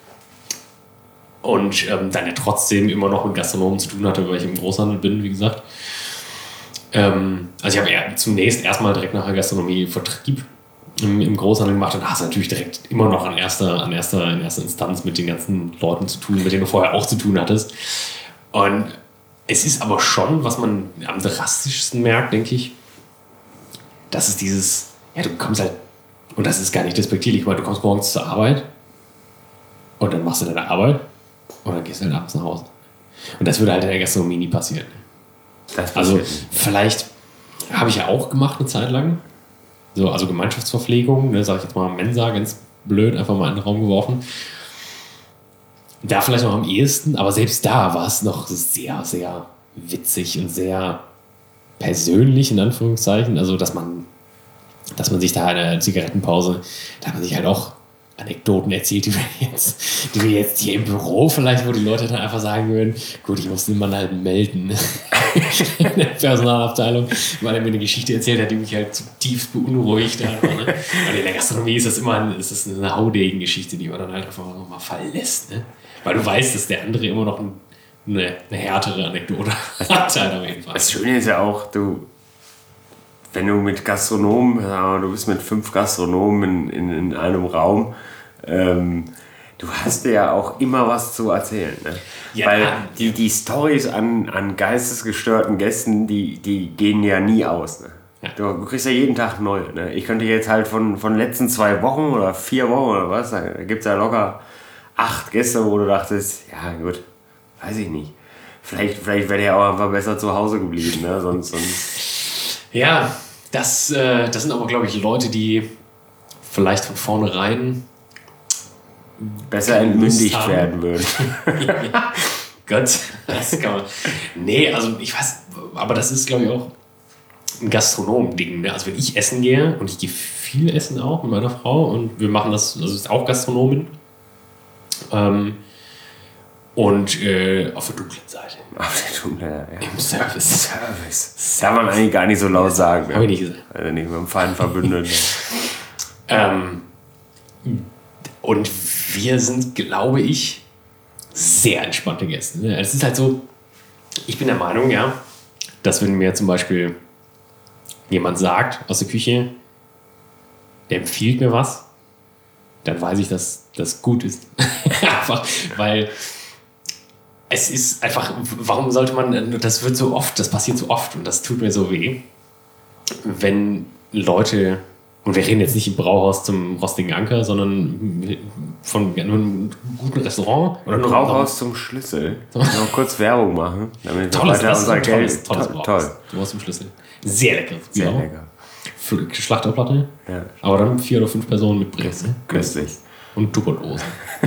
und dann ja trotzdem immer noch mit Gastronomen zu tun hatte, weil ich im Großhandel bin, wie gesagt. Also ich habe zunächst erstmal direkt nach der Gastronomie Vertrieb im Großhandel gemacht, und hast natürlich direkt immer noch in erster Instanz mit den ganzen Leuten zu tun, mit denen du vorher auch zu tun hattest. Und es ist aber schon, was man am drastischsten merkt, denke ich, dass es dieses, ja, du kommst halt Und das ist gar nicht despektierlich, weil du kommst morgens zur Arbeit und dann machst du deine Arbeit und dann gehst du halt abends nach Hause. Und das würde halt in der Gastronomie nie passieren. Also vielleicht habe ich ja auch gemacht eine Zeit lang. So, also Gemeinschaftsverpflegung, ne, sage ich jetzt mal Mensa, ganz blöd, einfach mal in den Raum geworfen. Da vielleicht noch am ehesten, aber selbst da war es noch sehr, sehr witzig und sehr persönlich, in Anführungszeichen. Also, dass man sich da in der Zigarettenpause, da hat man sich halt auch Anekdoten erzählt, die wir jetzt hier im Büro vielleicht, wo die Leute dann einfach sagen würden, gut, ich muss den Mann halt melden in der Personalabteilung, weil er mir eine Geschichte erzählt hat, die mich halt zutiefst beunruhigt hat. Ne? Und in der Gastronomie ist das immer eine Haudegen-Geschichte, die man dann halt einfach mal fallen lässt. Ne? Weil du weißt, dass der andere immer noch eine härtere Anekdote hat. Auf jeden Fall. Das Schöne ist ja auch, wenn du mit Gastronomen, du bist mit 5 Gastronomen in einem Raum, du hast ja auch immer was zu erzählen. Ne? Ja, weil die Storys an geistesgestörten Gästen, die gehen ja nie aus. Ne? Ja. Du kriegst ja jeden Tag neue. Ne? Ich könnte jetzt halt von letzten 2 Wochen oder 4 Wochen oder was, da gibt es ja locker 8 Gäste, wo du dachtest, ja gut, weiß ich nicht. Vielleicht wäre der auch einfach besser zu Hause geblieben. Ne? Sonst ja, das sind aber, glaube ich, Leute, die vielleicht von vornherein besser entmündigt werden würden. Ja, Gott, das kann man. Nee, also ich weiß, aber das ist, glaube ich, auch ein Gastronomen-Ding. Ne? Also wenn ich essen gehe, und ich gehe viel essen auch mit meiner Frau, und wir machen das, also ist auch Gastronomin, und auf der dunklen Seite. Auf der dunklen, ja. Im Service. Darf man eigentlich gar nicht so laut sagen. Ne? Habe ich nicht gesagt. Also nicht mit dem feinen Verbündeten. Und wir sind, glaube ich, sehr entspannte Gäste. Ne? Es ist halt so, ich bin der Meinung, ja, dass wenn mir zum Beispiel jemand sagt aus der Küche, der empfiehlt mir was, dann weiß ich, dass das gut ist. Einfach, weil es ist einfach, warum sollte man, das wird so oft, das passiert so oft und das tut mir so weh, wenn Leute, und wir reden jetzt nicht im Brauhaus zum Rostigen Anker, sondern von einem guten Restaurant. Oder ein Brauhaus zum Schlüssel. Noch kurz Werbung machen, damit wir weiter unser Geld... Tolles Brauhaus. Brauhaus zum Schlüssel. Sehr lecker. Sehr lecker. Schlachterplatte, ja. Aber dann 4 oder 5 Personen mitbringst. Ne? Köstlich. Und Tupperdosen.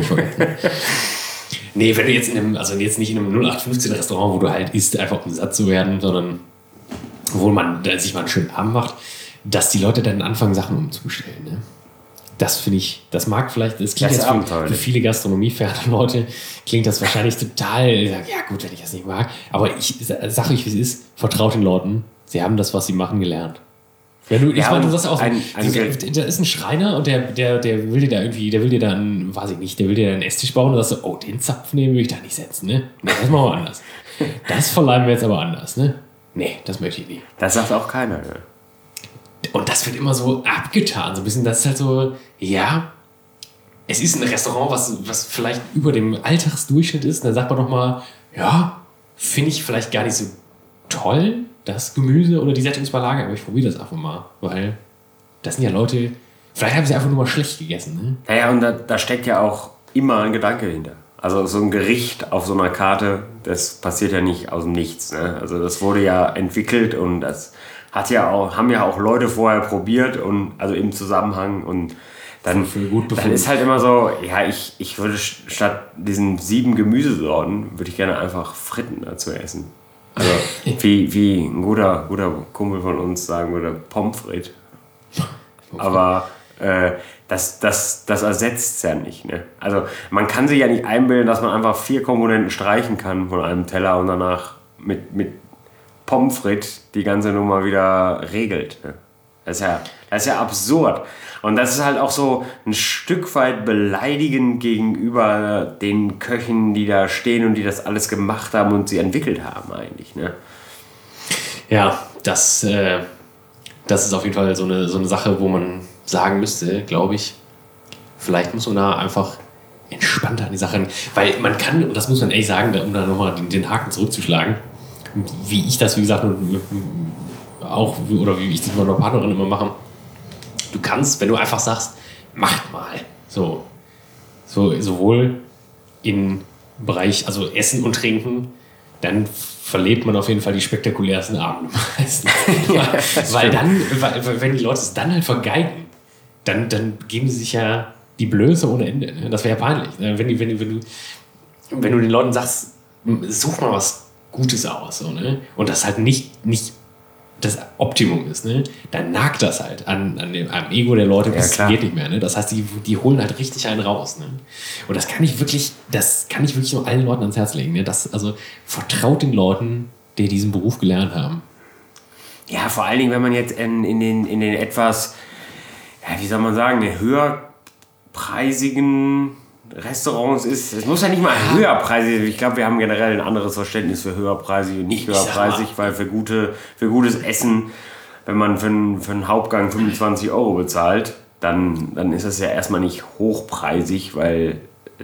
Nee, wenn du jetzt jetzt nicht in einem 0815 Restaurant, wo du halt isst, einfach um satt zu werden, sondern wo man sich mal einen schönen Abend macht, dass die Leute dann anfangen, Sachen umzubestellen. Ne? Das finde ich, das mag vielleicht, das klingt jetzt für viele gastronomieferne Leute, klingt das wahrscheinlich total, ja gut, wenn ich das nicht mag, aber ich sage euch, wie es ist, vertraut den Leuten, sie haben das, was sie machen, gelernt. Ja, du sagst auch, da ist ein Schreiner und der will dir da irgendwie, der will dir da einen Esstisch bauen und sagst so, oh, den Zapfen, den will ich da nicht setzen, ne? Nee, das machen wir anders. Das verleihen wir jetzt aber anders, ne? Nee, das möchte ich nicht. Das sagt auch keiner, ne? Und das wird immer so abgetan, so ein bisschen, das ist halt so, ja, es ist ein Restaurant, was vielleicht über dem Alltagsdurchschnitt ist, dann sagt man doch mal, ja, finde ich vielleicht gar nicht so toll, das Gemüse oder die Sättigungsbeilage, aber ich probiere das einfach mal, weil das sind ja Leute, vielleicht haben sie einfach nur mal schlecht gegessen. Ne? Naja, und da steckt ja auch immer ein Gedanke hinter. Also so ein Gericht auf so einer Karte, das passiert ja nicht aus dem Nichts. Ne? Also das wurde ja entwickelt und das haben ja auch Leute vorher probiert und also im Zusammenhang und dann ist halt immer so, ja, ich würde statt diesen 7 Gemüsesorten, würde ich gerne einfach Fritten dazu essen. Also wie ein guter Kumpel von uns sagen würde, Pommes frites. Aber das ersetzt es ja nicht. Ne? Also man kann sich ja nicht einbilden, dass man einfach 4 Komponenten streichen kann von einem Teller und danach mit Pommes frites die ganze Nummer wieder regelt. Ne? Das ist ja absurd. Und das ist halt auch so ein Stück weit beleidigend gegenüber den Köchen, die da stehen und die das alles gemacht haben und sie entwickelt haben eigentlich. Ne? Ja, das ist auf jeden Fall so eine Sache, wo man sagen müsste, glaube ich, vielleicht muss man da einfach entspannter an die Sache, weil man kann, und das muss man ehrlich sagen, um da nochmal den Haken zurückzuschlagen, wie ich das, wie gesagt, auch, oder wie ich das mit meiner Partnerin immer mache, du kannst, wenn du einfach sagst, macht mal. So sowohl im Bereich, also Essen und Trinken, dann verlebt man auf jeden Fall die spektakulärsten Abende meistens. weil wenn die Leute es dann halt vergeigen, dann geben sie sich ja die Blöße ohne Ende. Ne? Das wäre ja peinlich. Ne? Wenn du den Leuten sagst, such mal was Gutes aus. So, ne? Und das halt nicht das Optimum ist, ne? Dann nagt das halt am Ego der Leute, bis es geht nicht mehr. Ne? Das heißt, die holen halt richtig einen raus. Ne? Und das kann ich wirklich nur allen Leuten ans Herz legen. Ne? Also vertraut den Leuten, die diesen Beruf gelernt haben. Ja, vor allen Dingen, wenn man jetzt in den etwas, ja, wie soll man sagen, höherpreisigen Restaurants ist, es muss ja nicht mal höherpreisig sein. Ich glaube, wir haben generell ein anderes Verständnis für höherpreisig und nicht höherpreisig, weil für gutes Essen, wenn man für einen Hauptgang 25 € bezahlt, dann ist das ja erstmal nicht hochpreisig, weil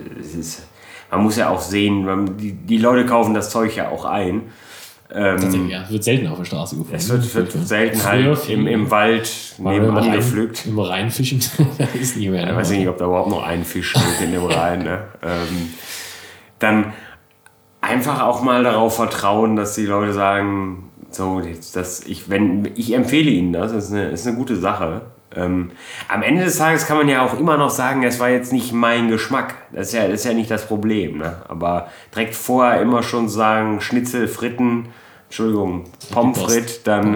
man muss ja auch sehen, die Leute kaufen das Zeug ja auch ein. Tatsächlich, ja. Es wird selten auf der Straße gefunden. Es wird selten halt im Wald nebenan gepflückt. Im Rhein fischen, das ist nicht mehr. Ich weiß nicht, ob da überhaupt noch ein Fisch steht in dem Rhein. Ne? Dann einfach auch mal darauf vertrauen, dass die Leute sagen, so, ich empfehle Ihnen das ist eine gute Sache. Am Ende des Tages kann man ja auch immer noch sagen, es war jetzt nicht mein Geschmack. Das ist ja nicht das Problem. Ne? Aber direkt vorher immer schon sagen, Schnitzel, Fritten, Pommes frites, dann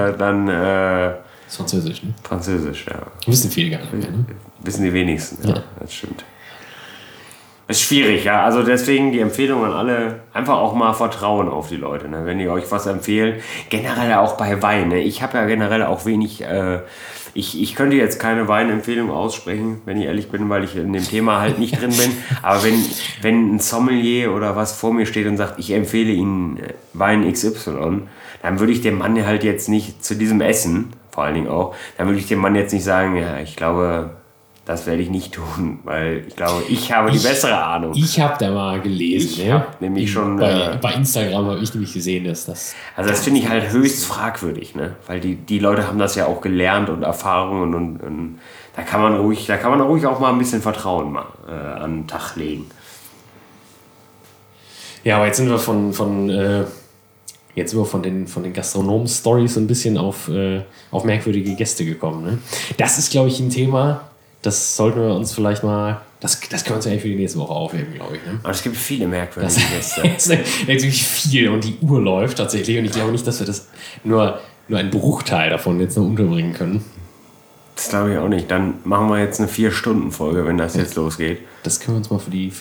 das ist Französisch, ne? Französisch, ja. Wissen viele gar nicht mehr, ne? Wissen die wenigsten, ja. Das stimmt. Ist schwierig, ja. Also deswegen die Empfehlung an alle, einfach auch mal vertrauen auf die Leute, ne? Wenn die euch was empfehlen. Generell auch bei Wein, ne? Ich habe ja generell auch wenig... Ich könnte jetzt keine Weinempfehlung aussprechen, wenn ich ehrlich bin, weil ich in dem Thema halt nicht drin bin. Aber wenn ein Sommelier oder was vor mir steht und sagt, ich empfehle Ihnen Wein XY, dann würde ich dem Mann halt jetzt nicht zu diesem Essen, vor allen Dingen auch, dann würde ich dem Mann jetzt nicht sagen, ja, ich glaube, das werde ich nicht tun, weil ich glaube, ich habe die bessere Ahnung. Ich habe da mal gelesen. Ich habe nämlich schon... Bei Instagram habe ich nämlich gesehen, dass das... Also das finde ich halt höchst fragwürdig, ne? Weil die Leute haben das ja auch gelernt und Erfahrungen und da kann man ruhig auch mal ein bisschen Vertrauen an den Tag legen. Ja, aber jetzt sind wir von den Gastronomen-Stories so ein bisschen auf merkwürdige Gäste gekommen. Ne? Das ist, glaube ich, ein Thema... Das sollten wir uns vielleicht mal... Das können wir uns ja eigentlich für die nächste Woche aufheben, glaube ich. Ne? Aber es gibt viele merkwürdige Gäste. Das ist wirklich viel und die Uhr läuft tatsächlich. Und ich glaube nicht, dass wir das nur einen Bruchteil davon jetzt noch unterbringen können. Das glaube ich auch nicht. Dann machen wir jetzt eine 4-Stunden-Folge, wenn das jetzt losgeht. Das können wir uns mal für die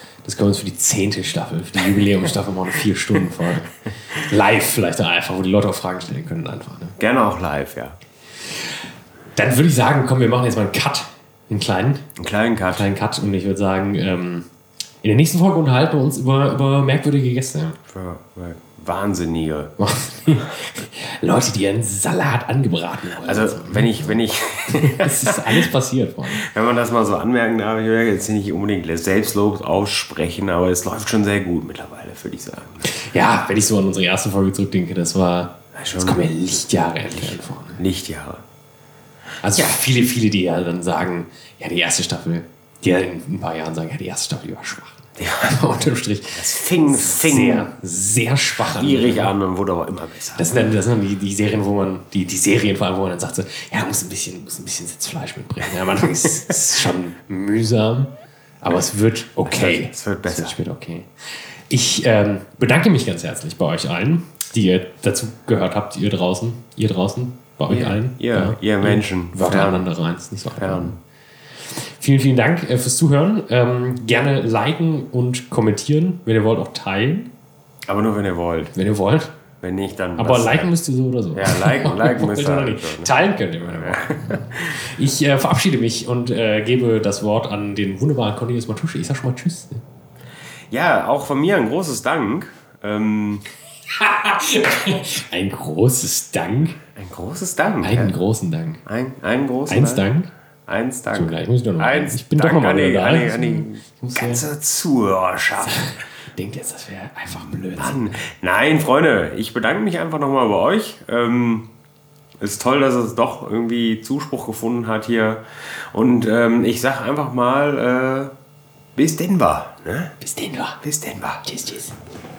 10. Staffel, für die Jubiläumsstaffel mal eine 4-Stunden-Folge. Live vielleicht einfach, wo die Leute auch Fragen stellen können einfach. Ne? Gerne auch live, ja. Dann würde ich sagen, komm, wir machen jetzt mal einen Cut. Einen kleinen Cut. Und ich würde sagen, in der nächsten Folge unterhalten wir uns über merkwürdige Gäste. Für Wahnsinnige. Leute, die ihren Salat angebraten haben. Also, wenn ich es ist alles passiert, Freunde. Wenn man das mal so anmerken darf, ich will jetzt nicht unbedingt Selbstlob aussprechen, aber es läuft schon sehr gut mittlerweile, würde ich sagen. Ja, wenn ich so an unsere erste Folge zurückdenke, das kommen ja Lichtjahre entfernt vor. Ne? Lichtjahre. Also viele, die ja dann sagen, ja, die erste Staffel, die ja in ein paar Jahren sagen, ja, die erste Staffel, die war schwach. Ja, unterm Strich. Das fing sehr, sehr schwach an. Schwierig an und wurde aber immer besser. Das sind dann die Serien, wo man, die Serien vor allem, wo man dann sagt, so, ja, muss ein bisschen Sitzfleisch mitbringen. Ja, am Anfang ist es schon mühsam, aber es wird okay. Es wird besser. Es wird okay. Ich bedanke mich ganz herzlich bei euch allen, die ihr dazu gehört habt, ihr draußen. Bei euch allen. Ihr Menschen. Wörter aneinander rein. Ist nicht so einfach. Vielen, vielen Dank fürs Zuhören. Gerne liken und kommentieren. Wenn ihr wollt, auch teilen. Aber nur, wenn ihr wollt. Wenn nicht, dann... Aber liken müsst ihr so oder so. Ja, liken müsst ihr nicht. Teilen könnt ihr, wenn ihr wollt. Ich verabschiede mich und gebe das Wort an den wunderbaren Cornelius Matuschke. Ich sag schon mal Tschüss. Ja, auch von mir ein großes Dank. Ein großes Dank? Ein großes Dank. Einen großen Dank. Einen großen Dank. Eins Dank. So, gleich muss ich doch noch ich bin Dank doch noch mal an da. die ganze Zuhörerschaft. Denkt jetzt, das wäre einfach blöd. Nein, Freunde, ich bedanke mich einfach nochmal bei euch. Es ist toll, dass es doch irgendwie Zuspruch gefunden hat hier. Und ich sag einfach mal, bis Denver. Ne? Bis Denver. Bis Denver. Tschüss, tschüss.